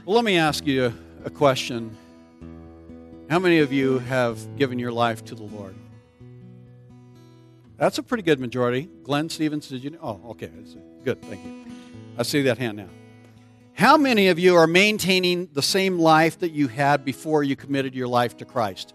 Well, let me ask you a question. How many of you have given your life to the Lord? That's a pretty good majority. Glenn Stevens, did you know? Oh, okay. Good, thank you. I see that hand now. How many of you are maintaining the same life that you had before you committed your life to Christ?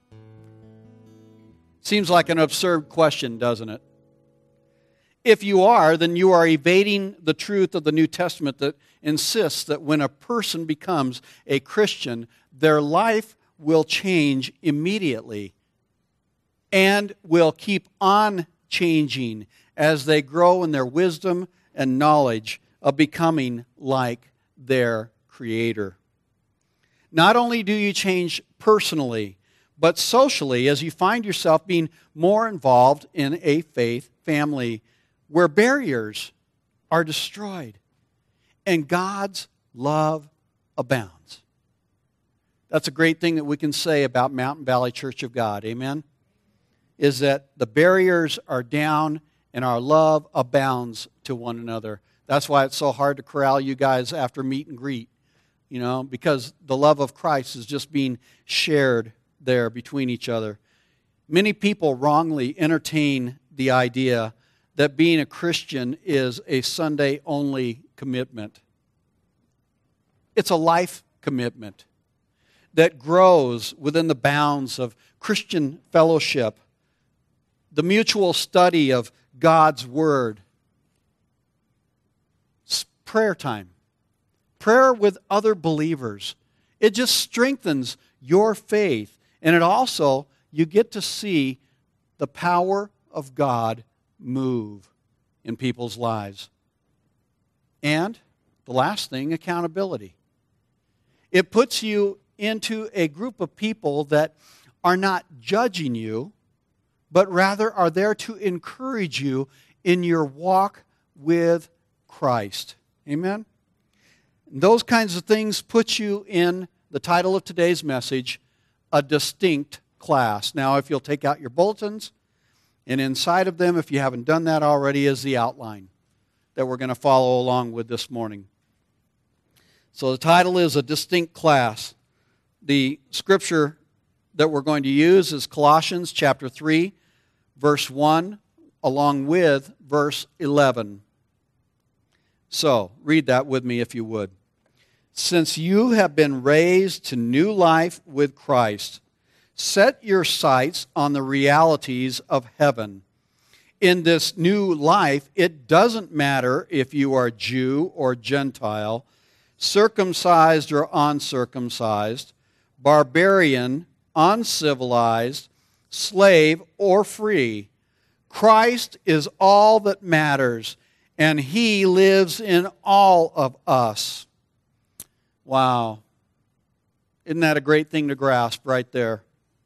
Seems like an absurd question, doesn't it? If you are, then you are evading the truth of the New Testament that insists that when a person becomes a Christian, their life will change immediately and will keep on changing as they grow in their wisdom and knowledge of becoming like their Creator. Not only do you change personally, but socially as you find yourself being more involved in a faith family where barriers are destroyed and God's love abounds. That's a great thing that we can say about Mountain Valley Church of God, amen? Is that the barriers are down and our love abounds to one another. That's why it's so hard to corral you guys after meet and greet, because the love of Christ is just being shared there between each other. Many people wrongly entertain the idea that being a Christian is a Sunday-only commitment. It's a life commitment that grows within the bounds of Christian fellowship, the mutual study of God's Word, prayer time, prayer with other believers. It just strengthens your faith, and it also, you get to see the power of God move in people's lives. And the last thing, accountability. It puts you into a group of people that are not judging you, but rather are there to encourage you in your walk with Christ. Amen? And those kinds of things put you in the title of today's message, a distinct class. Now, if you'll take out your bulletins, and inside of them, if you haven't done that already, is the outline that we're going to follow along with this morning. So the title is A Distinct Class. The scripture that we're going to use is Colossians chapter 3, verse 1, along with verse 11. So, read that with me if you would. Since you have been raised to new life with Christ, set your sights on the realities of heaven. In this new life, it doesn't matter if you are Jew or Gentile, circumcised or uncircumcised, barbarian, uncivilized, slave or free. Christ is all that matters, and He lives in all of us. Wow. Isn't that a great thing to grasp right there?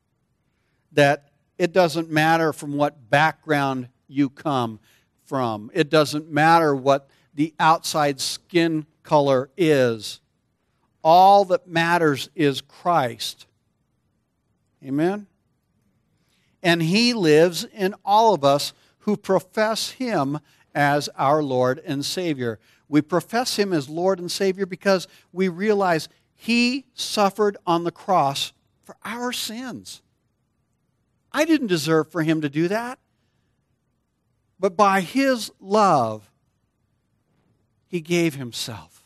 That it doesn't matter from what background you come from. It doesn't matter what the outside skin color is. All that matters is Christ. Amen? And He lives in all of us who profess Him as our Lord and Savior. We profess Him as Lord and Savior because we realize He suffered on the cross for our sins. I didn't deserve for Him to do that. But by His love, He gave Himself.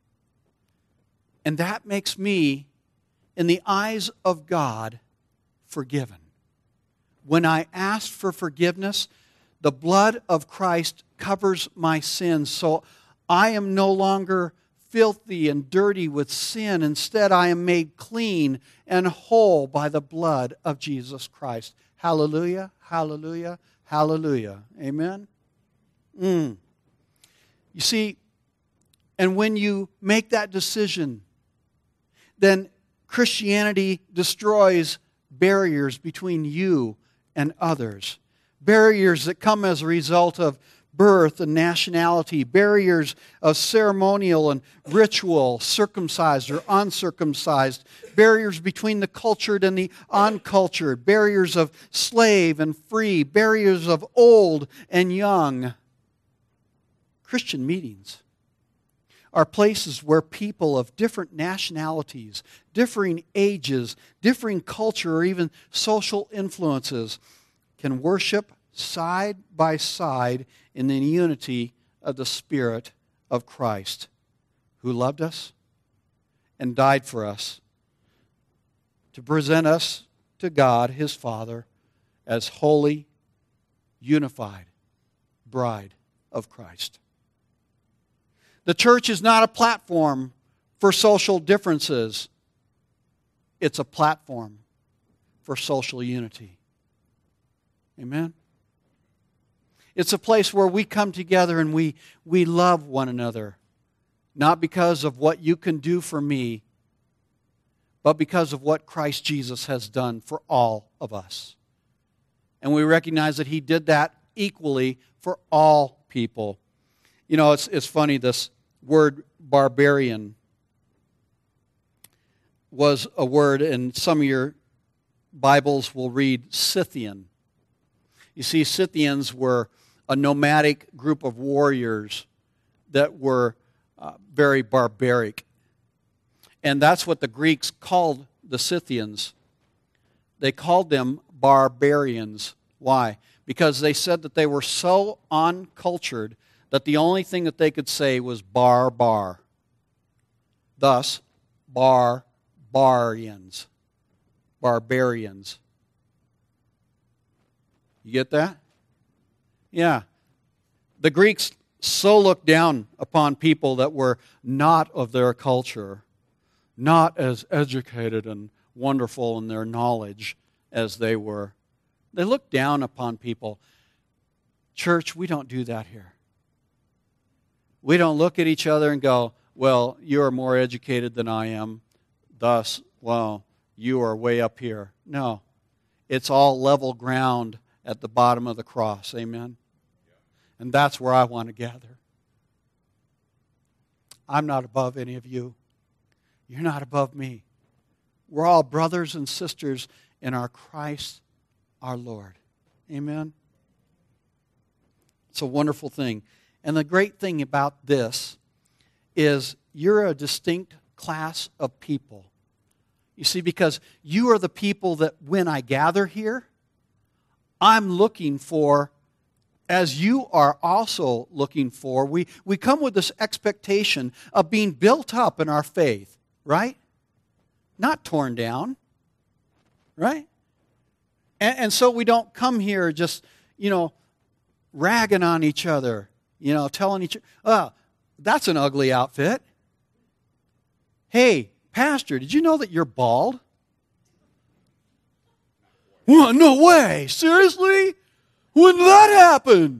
And that makes me, in the eyes of God, forgiven. When I asked for forgiveness, the blood of Christ covers my sins. So I am no longer filthy and dirty with sin. Instead, I am made clean and whole by the blood of Jesus Christ. Hallelujah, hallelujah, hallelujah. Amen? You see, and when you make that decision, then Christianity destroys barriers between you and others. Barriers that come as a result of birth and nationality, barriers of ceremonial and ritual, circumcised or uncircumcised, barriers between the cultured and the uncultured, barriers of slave and free, barriers of old and young. Christian meetings are places where people of different nationalities, differing ages, differing culture, or even social influences can worship side by side in the unity of the Spirit of Christ, who loved us and died for us to present us to God, His Father, as holy, unified bride of Christ. The church is not a platform for social differences. It's a platform for social unity. Amen? It's a place where we come together and we love one another, not because of what you can do for me, but because of what Christ Jesus has done for all of us. And we recognize that He did that equally for all people. You know, it's funny, this word barbarian was a word, and some of your Bibles will read Scythian. You see, Scythians were a nomadic group of warriors that were very barbaric. And that's what the Greeks called the Scythians. They called them barbarians. Why? Because they said that they were so uncultured that the only thing that they could say was bar. Thus, barbarians. Barbarians. You get that? Yeah. The Greeks so looked down upon people that were not of their culture, not as educated and wonderful in their knowledge as they were. They looked down upon people. Church, we don't do that here. We don't look at each other and go, well, you are more educated than I am, thus, well, you are way up here. No. It's all level ground at the bottom of the cross. Amen? And that's where I want to gather. I'm not above any of you. You're not above me. We're all brothers and sisters in our Christ, our Lord. Amen? It's a wonderful thing. And the great thing about this is you're a distinct class of people. You see, because you are the people that when I gather here, I'm looking for, as you are also looking for. We come with this expectation of being built up in our faith, right? Not torn down, right? And so we don't come here just, ragging on each other, telling each other, oh, that's an ugly outfit. Hey, Pastor, did you know that you're bald? Well, no way. Seriously? When did that happen?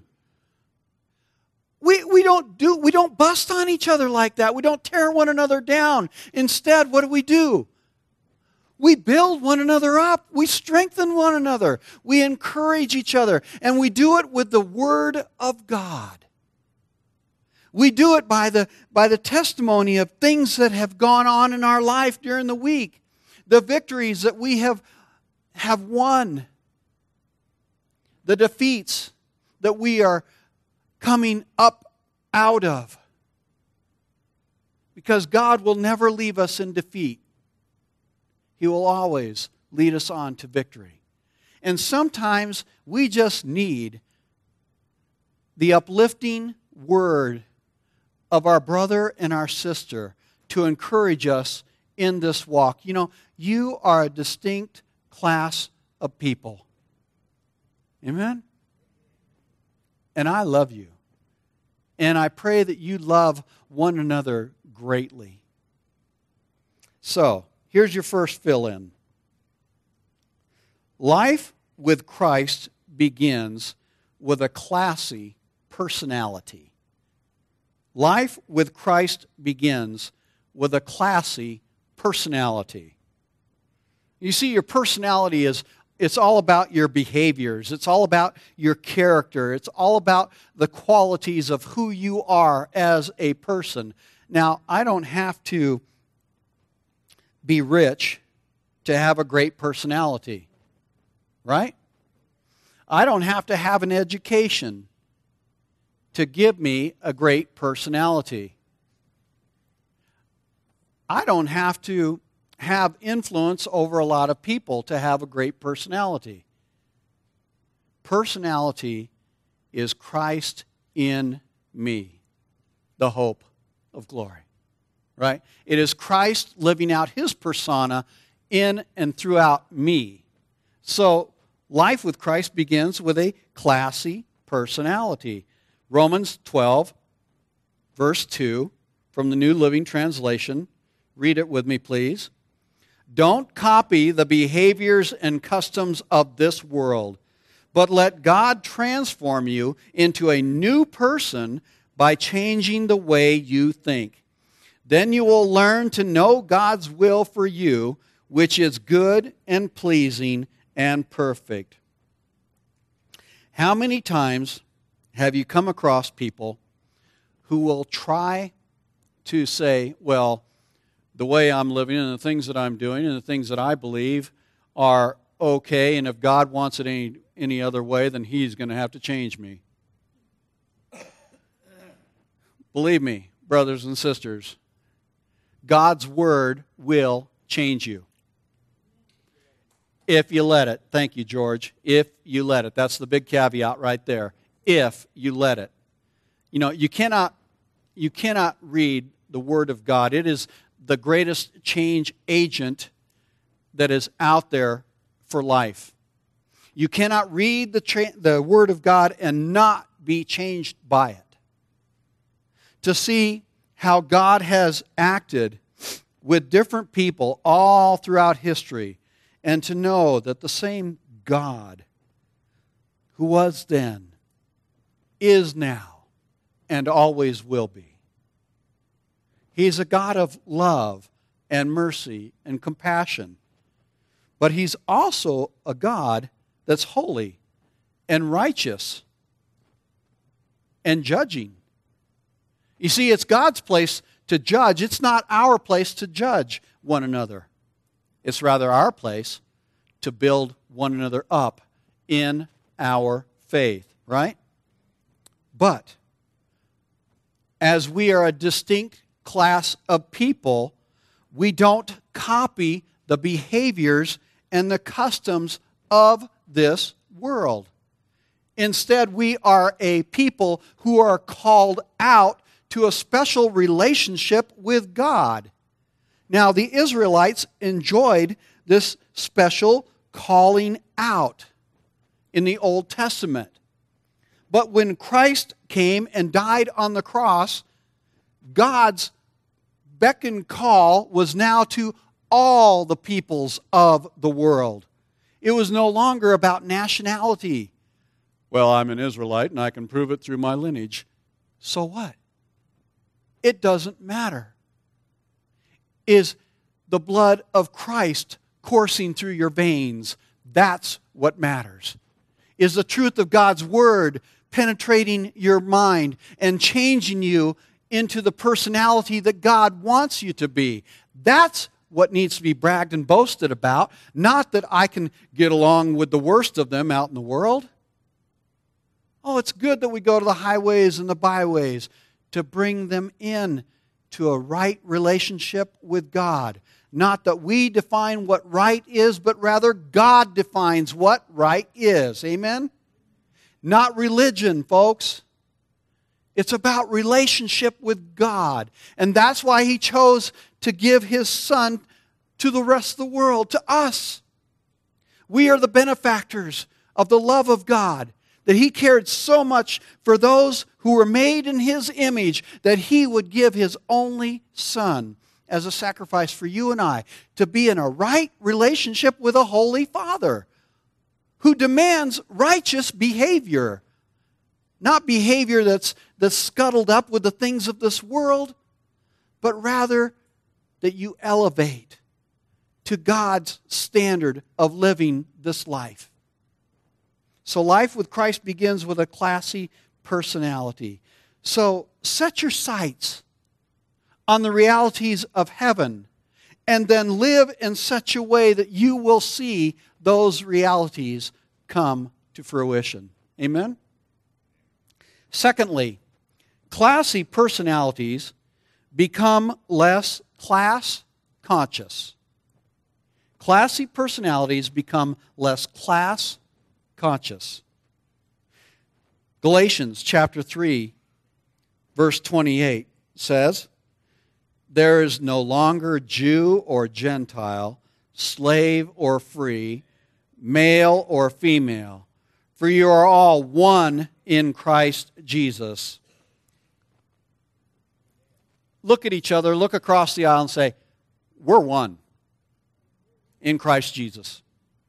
We don't bust on each other like that. We don't tear one another down. Instead, what do? We build one another up. We strengthen one another. We encourage each other. And we do it with the Word of God. We do it by the testimony of things that have gone on in our life during the week. The victories that we have won. The defeats that we are coming up out of. Because God will never leave us in defeat. He will always lead us on to victory. And sometimes we just need the uplifting word of our brother and our sister to encourage us in this walk. You are a distinct class of people. Amen? And I love you. And I pray that you love one another greatly. So, here's your first fill-in. Life with Christ begins with a classy personality. Life with Christ begins with a classy personality. You see, your personality it's all about your behaviors. It's all about your character. It's all about the qualities of who you are as a person. Now, I don't have to be rich to have a great personality, right? I don't have to have an education to give me a great personality. I don't have to have influence over a lot of people to have a great personality. Personality is Christ in me, the hope of glory. Right? It is Christ living out his persona in and throughout me. So life with Christ begins with a classy personality. Romans 12, verse 2, from the New Living Translation. Read it with me, please. Don't copy the behaviors and customs of this world, but let God transform you into a new person by changing the way you think. Then you will learn to know God's will for you, which is good and pleasing and perfect. How many times have you come across people who will try to say, well, the way I'm living and the things that I'm doing and the things that I believe are okay, and if God wants it any other way, then he's going to have to change me. Believe me, brothers and sisters, God's word will change you. If you let it. Thank you, George. If you let it. That's the big caveat right there. If you let it. You know, you cannot read the Word of God. It is the greatest change agent that is out there for life. You cannot read the Word of God and not be changed by it. To see how God has acted with different people all throughout history, and to know that the same God who was then, is now, and always will be. He's a God of love and mercy and compassion. But he's also a God that's holy and righteous and judging. You see, it's God's place to judge. It's not our place to judge one another. It's rather our place to build one another up in our faith, right? But as we are a distinct class of people, we don't copy the behaviors and the customs of this world. Instead, we are a people who are called out to a special relationship with God. Now, the Israelites enjoyed this special calling out in the Old Testament. But when Christ came and died on the cross, God's beck and call was now to all the peoples of the world. It was no longer about nationality. Well, I'm an Israelite and I can prove it through my lineage. So what? It doesn't matter. Is the blood of Christ coursing through your veins? That's what matters. Is the truth of God's Word penetrating your mind and changing you into the personality that God wants you to be? That's what needs to be bragged and boasted about, not that I can get along with the worst of them out in the world. Oh, it's good that we go to the highways and the byways to bring them in to a right relationship with God. Not that we define what right is, but rather God defines what right is. Amen? Not religion, folks. It's about relationship with God. And that's why He chose to give His Son to the rest of the world, to us. We are the benefactors of the love of God, that He cared so much for those who were made in His image that He would give His only Son as a sacrifice for you and I to be in a right relationship with a holy Father who demands righteous behavior. Not behavior that's scuttled up with the things of this world, but rather that you elevate to God's standard of living this life. So life with Christ begins with a classy personality. So set your sights on the realities of heaven and then live in such a way that you will see those realities come to fruition. Amen? Secondly, classy personalities become less class conscious. Classy personalities become less class conscious. Galatians chapter 3, verse 28 says, "There is no longer Jew or Gentile, slave or free, male or female, for you are all one in Christ Jesus." Look at each other, look across the aisle and say, we're one in Christ Jesus.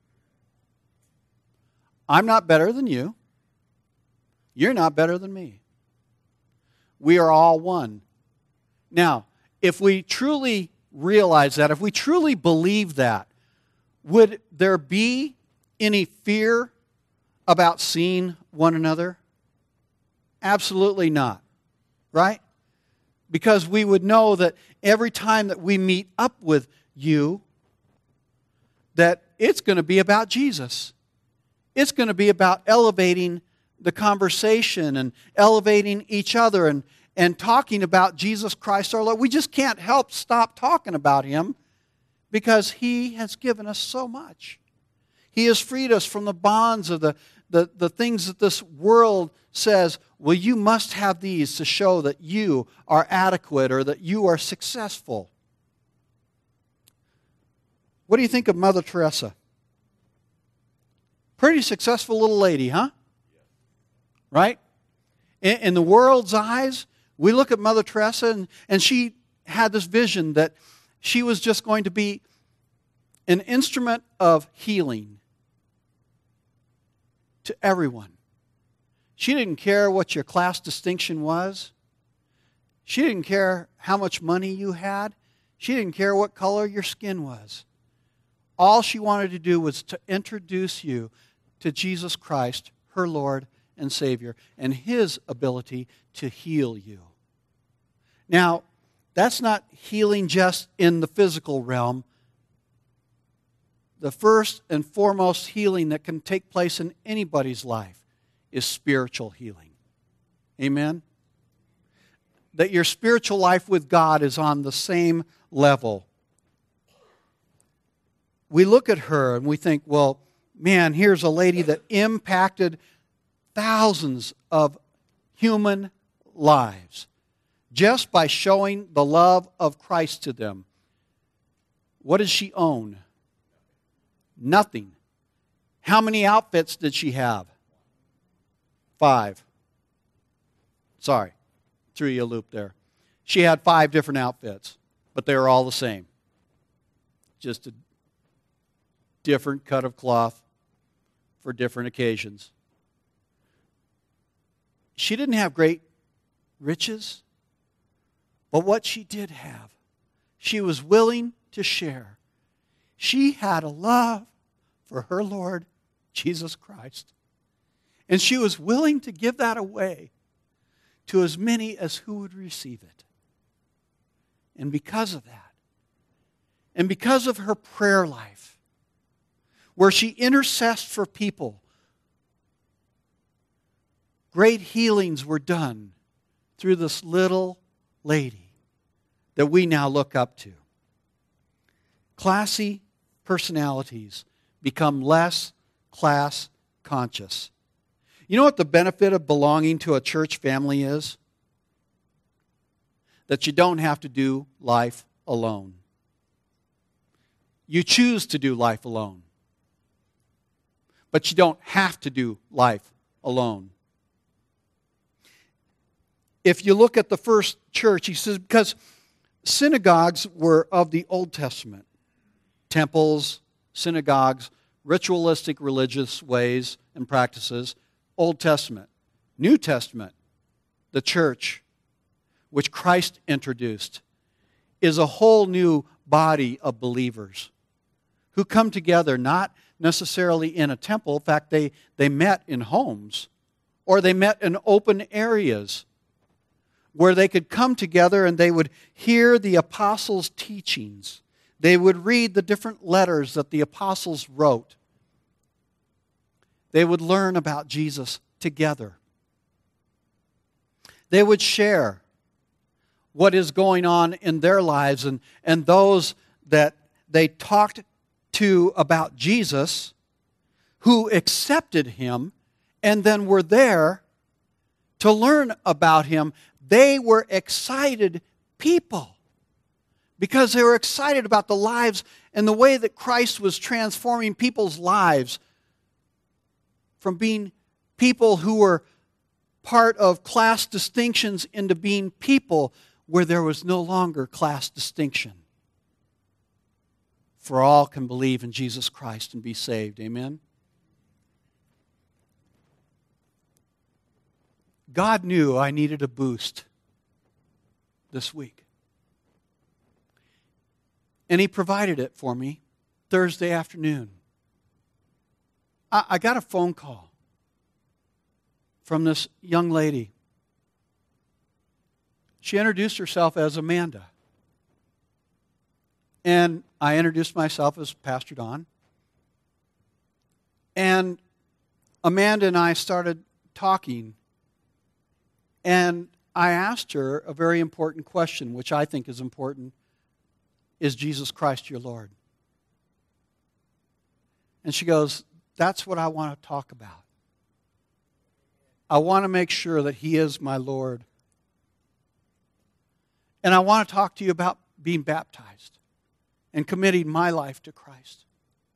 I'm not better than you. You're not better than me. We are all one. Now, if we truly realize that, if we truly believe that, would there be any fear about seeing one another? Absolutely not. Right? Because we would know that every time that we meet up with you, that it's going to be about Jesus. It's going to be about elevating the conversation and elevating each other and talking about Jesus Christ our Lord. We just can't help stop talking about Him because He has given us so much. He has freed us from the bonds of the things that this world says, well, you must have these to show that you are adequate or that you are successful. What do you think of Mother Teresa? Pretty successful little lady, huh? Right? In the world's eyes, we look at Mother Teresa and she had this vision that she was just going to be an instrument of healing to everyone. She didn't care what your class distinction was. She didn't care how much money you had. She didn't care what color your skin was. All she wanted to do was to introduce you to Jesus Christ, her Lord and Savior, and His ability to heal you. Now, that's not healing just in the physical realm. The first and foremost healing that can take place in anybody's life is spiritual healing. Amen? That your spiritual life with God is on the same level. We look at her and we think, well, man, here's a lady that impacted thousands of human lives just by showing the love of Christ to them. What does she own? Nothing. How many outfits did she have? 5. Sorry, threw you a loop there. She had 5 different outfits, but they were all the same. Just a different cut of cloth for different occasions. She didn't have great riches, but what she did have, she was willing to share. She had a love for her Lord, Jesus Christ. And she was willing to give that away to as many as who would receive it. And because of that, and because of her prayer life, where she intercessed for people, great healings were done through this little lady that we now look up to. Classy personalities become less class conscious. You know what the benefit of belonging to a church family is? That you don't have to do life alone. You choose to do life alone. But you don't have to do life alone. If you look at the first church, he says, because synagogues were of the Old Testament. Temples, synagogues, ritualistic religious ways and practices, Old Testament. New Testament, the church, which Christ introduced, is a whole new body of believers who come together not necessarily in a temple. In fact, they met in homes, or they met in open areas where they could come together and they would hear the apostles' teachings. They would read the different letters that the apostles wrote. They would learn about Jesus together. They would share. what is going on in their lives, and those that they talked to about Jesus, who accepted him and then were there to learn about him, they were excited people because they were excited about the lives and the way that Christ was transforming people's lives from being people who were part of class distinctions into being people where there was no longer class distinction. For all can believe in Jesus Christ and be saved. Amen? God knew I needed a boost this week. And He provided it for me Thursday afternoon. I got a phone call from this young lady. She introduced herself as Amanda. And I introduced myself as Pastor Don. And Amanda and I started talking. And I asked her a very important question, which I think is important. Is Jesus Christ your Lord? And she goes, that's what I want to talk about. I want to make sure that He is my Lord. And I want to talk to you about being baptized and committing my life to Christ.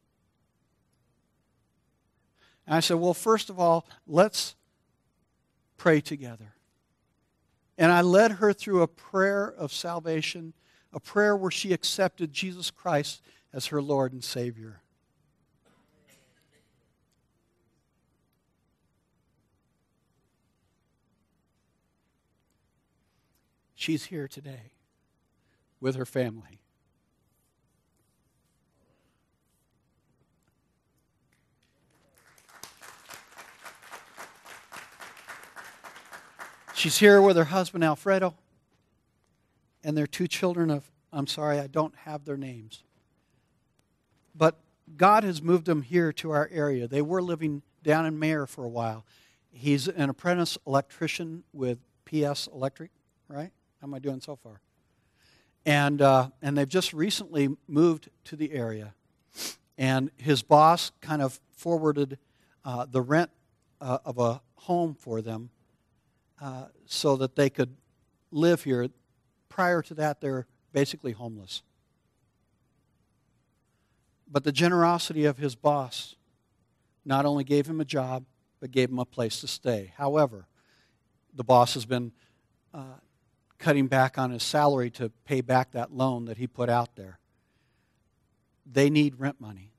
And I said, well, first of all, let's pray together. And I led her through a prayer of salvation, a prayer where she accepted Jesus Christ as her Lord and Savior. She's here today with her family. She's here with her husband, Alfredo, and their two children of, I'm sorry, I don't have their names. But God has moved them here to our area. They were living down in Mayer for a while. He's an apprentice electrician with PS Electric, right? How am I doing so far? And they've just recently moved to the area. And his boss kind of forwarded the rent of a home for them so that they could live here. Prior to that, they're basically homeless. But the generosity of his boss not only gave him a job, but gave him a place to stay. However, the boss has been cutting back on his salary to pay back that loan that he put out there. They need rent money.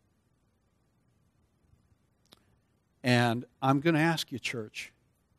And I'm going to ask you, church,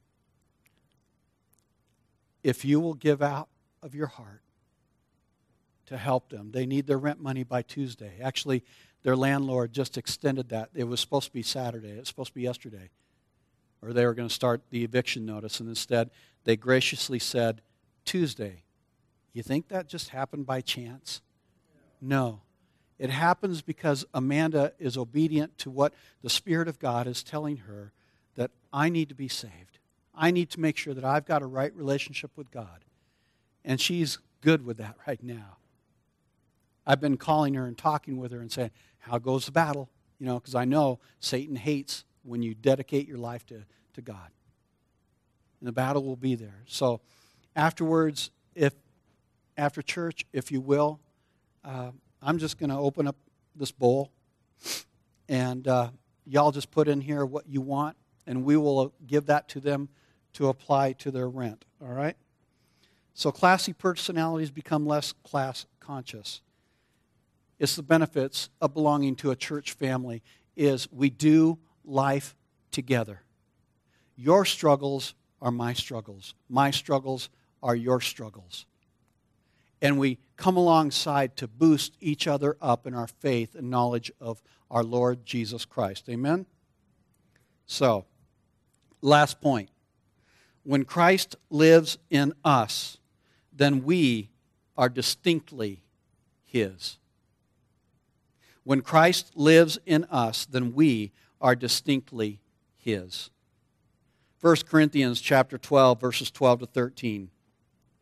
if you will give out of your heart to help them. They need their rent money by Tuesday. Actually, their landlord just extended that. It was supposed to be Saturday. It was supposed to be yesterday. Or they were going to start the eviction notice, and instead they graciously said, Tuesday. You think that just happened by chance? No. It happens because Amanda is obedient to what the Spirit of God is telling her, that I need to be saved. I need to make sure that I've got a right relationship with God. And she's good with that right now. I've been calling her and talking with her and saying, how goes the battle? You know, because I know Satan hates when you dedicate your life to God. And the battle will be there. So afterwards, after church, if you will, I'm just going to open up this bowl, and y'all just put in here what you want, and we will give that to them to apply to their rent, all right? So classy personalities become less class conscious. It's the benefits of belonging to a church family is we do life together. Your struggles are my struggles. My struggles are your struggles. And we come alongside to boost each other up in our faith and knowledge of our Lord Jesus Christ. Amen? So, last point. When Christ lives in us, then we are distinctly His. When Christ lives in us, then we are distinctly His. 1 Corinthians chapter 12, verses 12 to 13.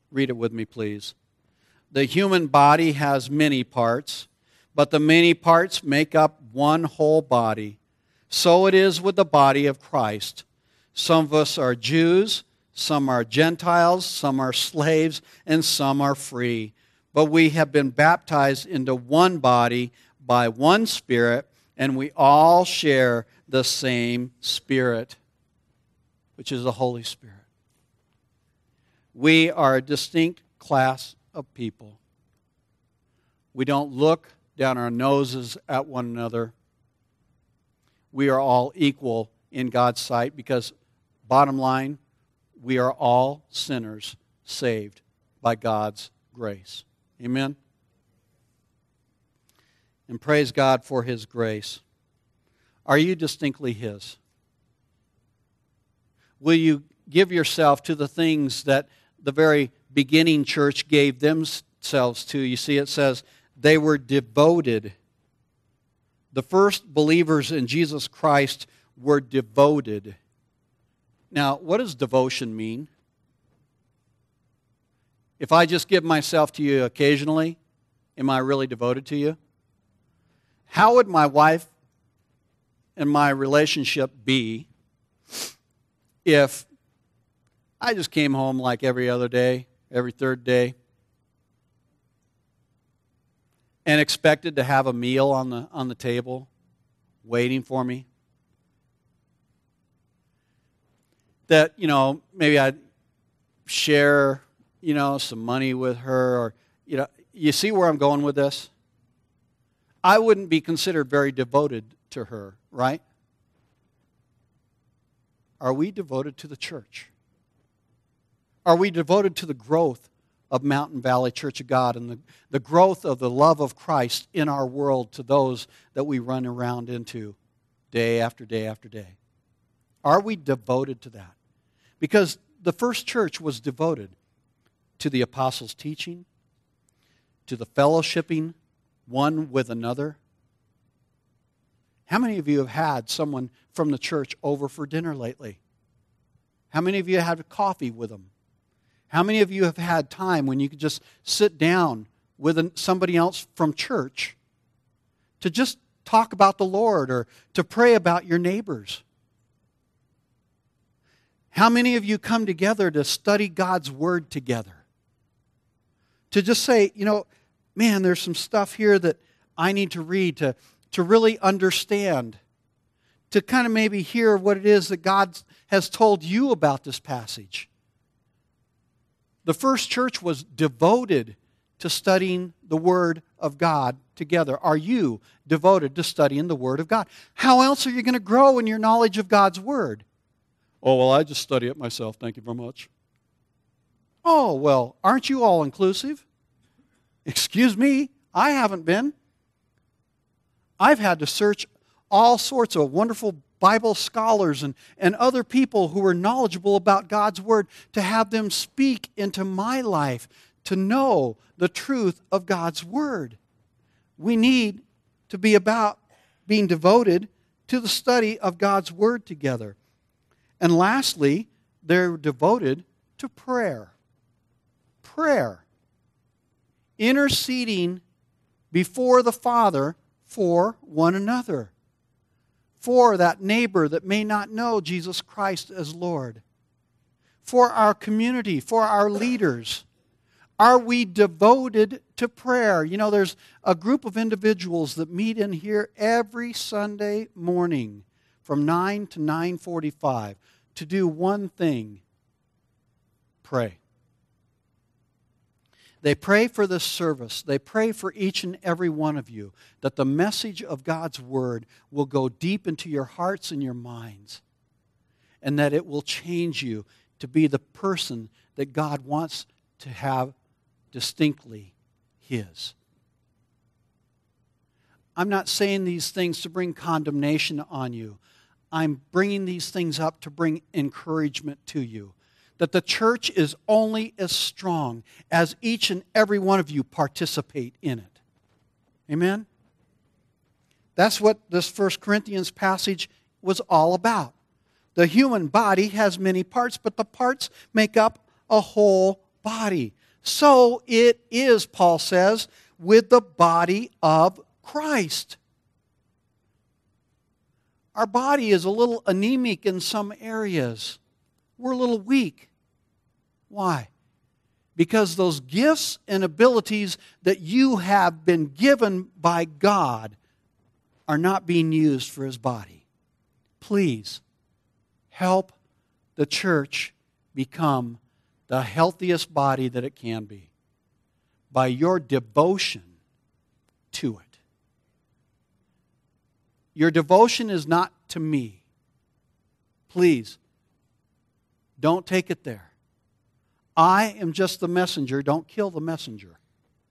Read it with me, please. The human body has many parts, but the many parts make up one whole body. So it is with the body of Christ. Some of us are Jews, some are Gentiles, some are slaves, and some are free. But we have been baptized into one body by one Spirit, and we all share the same Spirit, which is the Holy Spirit. We are a distinct class of people. We don't look down our noses at one another. We are all equal in God's sight because, bottom line, we are all sinners saved by God's grace. Amen? And praise God for His grace. Are you distinctly His? Will you give yourself to the things that the very beginning church gave themselves to? You see, it says they were devoted. The first believers in Jesus Christ were devoted. Now, what does devotion mean? If I just give myself to you occasionally, am I really devoted to you? How would my wife and my relationship be if I just came home like every other day, every third day, and expected to have a meal on the table waiting for me? That, maybe I'd share, some money with her, or, you see where I'm going with this? I wouldn't be considered very devoted to her, right? Are we devoted to the church? Are we devoted to the growth of Mountain Valley Church of God and the growth of the love of Christ in our world to those that we run around into day after day after day? Are we devoted to that? Because the first church was devoted to the apostles' teaching, to the fellowshipping one with another. How many of you have had someone from the church over for dinner lately? How many of you have had coffee with them? How many of you have had time when you could just sit down with somebody else from church to just talk about the Lord or to pray about your neighbors? How many of you come together to study God's Word together? To just say, man, there's some stuff here that I need to read to really understand, to kind of maybe hear what it is that God has told you about this passage. The first church was devoted to studying the Word of God together. Are you devoted to studying the Word of God? How else are you going to grow in your knowledge of God's Word? Oh, well, I just study it myself. Thank you very much. Oh, well, aren't you all inclusive? Excuse me, I haven't been. I've had to search all sorts of wonderful Bible scholars and other people who are knowledgeable about God's Word to have them speak into my life to know the truth of God's Word. We need to be about being devoted to the study of God's Word together. And lastly, they're devoted to prayer. Prayer. Interceding before the Father for one another. For that neighbor that may not know Jesus Christ as Lord. For our community, for our leaders. Are we devoted to prayer? There's a group of individuals that meet in here every Sunday morning from 9 to 9:45 to do one thing: pray. They pray for this service. They pray for each and every one of you that the message of God's Word will go deep into your hearts and your minds, and that it will change you to be the person that God wants to have distinctly His. I'm not saying these things to bring condemnation on you. I'm bringing these things up to bring encouragement to you. That the church is only as strong as each and every one of you participate in it. Amen? That's what this 1 Corinthians passage was all about. The human body has many parts, but the parts make up a whole body. So it is, Paul says, with the body of Christ. Our body is a little anemic in some areas. We're a little weak. Why? Because those gifts and abilities that you have been given by God are not being used for His body. Please help the church become the healthiest body that it can be by your devotion to it. Your devotion is not to me. Please, don't take it there. I am just the messenger. Don't kill the messenger.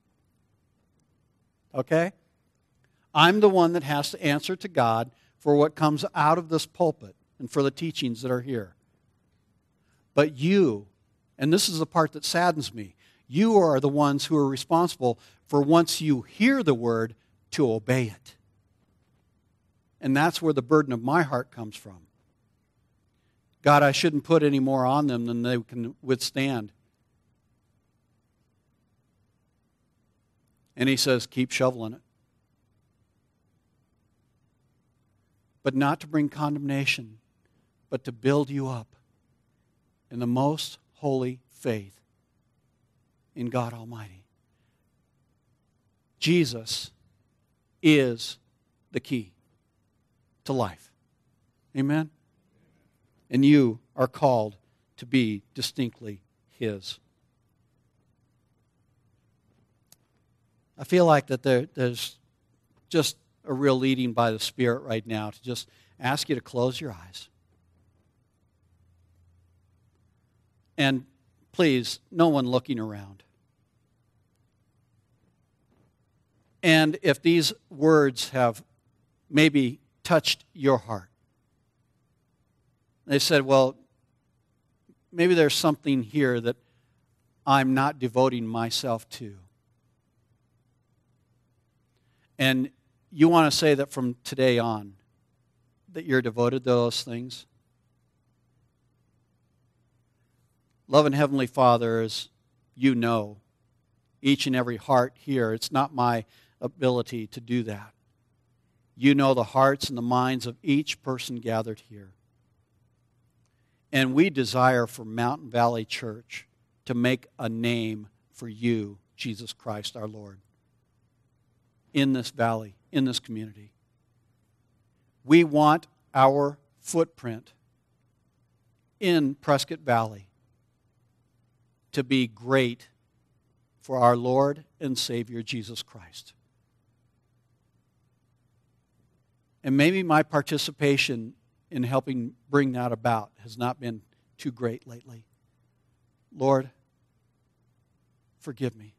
Okay? I'm the one that has to answer to God for what comes out of this pulpit and for the teachings that are here. But you, and this is the part that saddens me, you are the ones who are responsible for once you hear the word to obey it. And that's where the burden of my heart comes from. God, I shouldn't put any more on them than they can withstand. And He says, keep shoveling it. But not to bring condemnation, but to build you up in the most holy faith in God Almighty. Jesus is the key to life. Amen? And you are called to be distinctly His. I feel like that there's just a real leading by the Spirit right now to just ask you to close your eyes. And please, no one looking around. And if these words have maybe touched your heart, they said, well, maybe there's something here that I'm not devoting myself to. And you want to say that from today on, that you're devoted to those things? Loving Heavenly Father, as you know, each and every heart here, it's not my ability to do that. You know the hearts and the minds of each person gathered here. And we desire for Mountain Valley Church to make a name for you, Jesus Christ our Lord, in this valley, in this community. We want our footprint in Prescott Valley to be great for our Lord and Savior Jesus Christ. And maybe my participation in helping bring that about has not been too great lately. Lord, forgive me.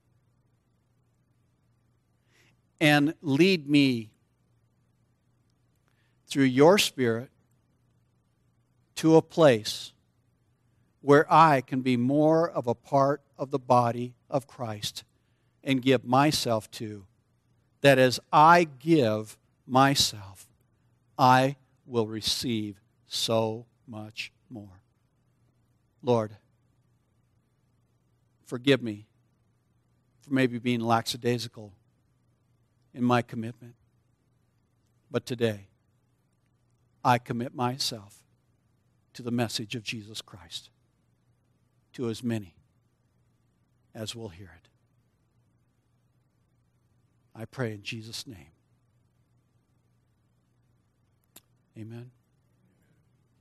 And lead me through your Spirit to a place where I can be more of a part of the body of Christ and give myself to, that as I give myself, I will receive so much more. Lord, forgive me for maybe being lackadaisical in my commitment. But today, I commit myself to the message of Jesus Christ, to as many as will hear it. I pray in Jesus' name. Amen.